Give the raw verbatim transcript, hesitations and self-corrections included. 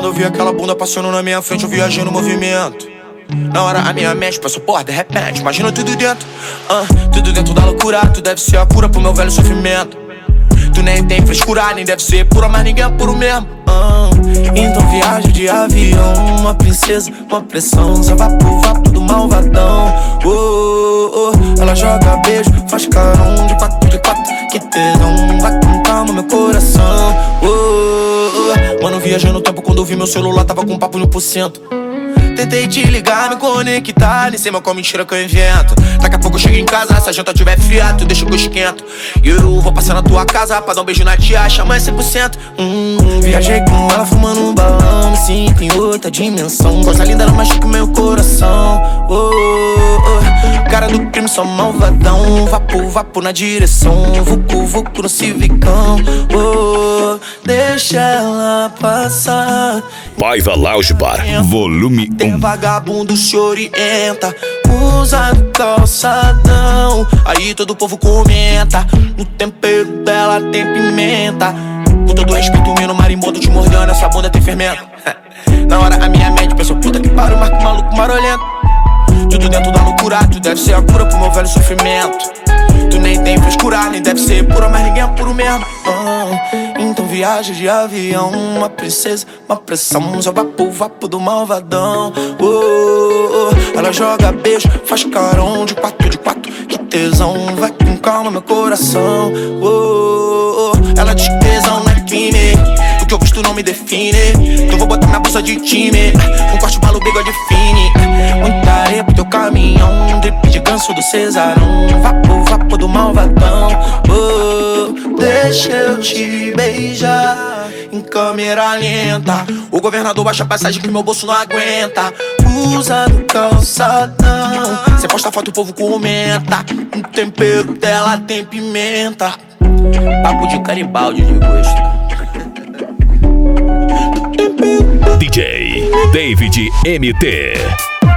Quando eu vi aquela bunda passando na minha frente, eu viajei no movimento. Na hora a minha mente pensou, porra, de repente, imagina tudo dentro, uh, tudo dentro da loucura. Tu deve ser a cura pro meu velho sofrimento. Tu nem tem frescura, nem deve ser pura, mas ninguém é puro mesmo, uh. Então viaja de avião, uma princesa, uma pressão. Só vapo, vapo do malvadão, oh, oh, oh. Ela joga beijo, faz carão de quatro, de quatro. Que tesão, vai com calma meu coração, oh, oh, oh. Mano, viajei no tempo quando eu vi meu celular, tava com papo mil por cento. Tentei te ligar, me conectar, nem sei mal qual mentira que eu invento. Daqui a pouco eu chego em casa, se a janta tiver fria, tu deixa que eu esquento. E eu vou passar na tua casa pra dar um beijo na tia, chama cem por cento. hum, Viajei com ela fumando um balão, me sinto em outra dimensão. Coisa linda, ela machuca o meu coração, oh, oh, oh. Cara do crime, só malvadão. Vapo, vapo na direção, vucu, vucu no civicão, oh, deixa ela passar. Paiva Lounge Bar, volume Tem um. vagabundo se orienta, usa do calçadão. Aí todo o povo comenta, no tempero dela tem pimenta. Com todo respeito, menino marimbondo te mordendo, essa bunda tem fermento. Na hora a minha mente pensou, puta que pariu, marco maluco marolento. Tudo dentro da loucura, tu deve ser a cura pro meu velho sofrimento. Tu nem tem frescura, nem deve ser pura, mas ninguém é puro mesmo, uh. Então viaja de avião, uma princesa, uma pressão. Só vapo, vapo do malvadão, oh, oh, oh. Ela joga beijo, faz carão de quatro, de quatro. Que tesão, vai com calma meu coração, oh, oh, oh. Ela diz que tesão não é crime, o que eu visto não me define. Então vou botar minha bolsa de time, um corte malo, bigode fine. Muita areia pro teu caminhão, drip de ganso do Cesarão. Vapo, vapo do malvadão, oh, deixa eu te beijar em câmera lenta. O governador baixa a passagem que meu bolso não aguenta. Usa do calçadão, cê posta foto e o povo comenta. O tempero dela tem pimenta. Papo de caribaldi de gosto. D J David M T.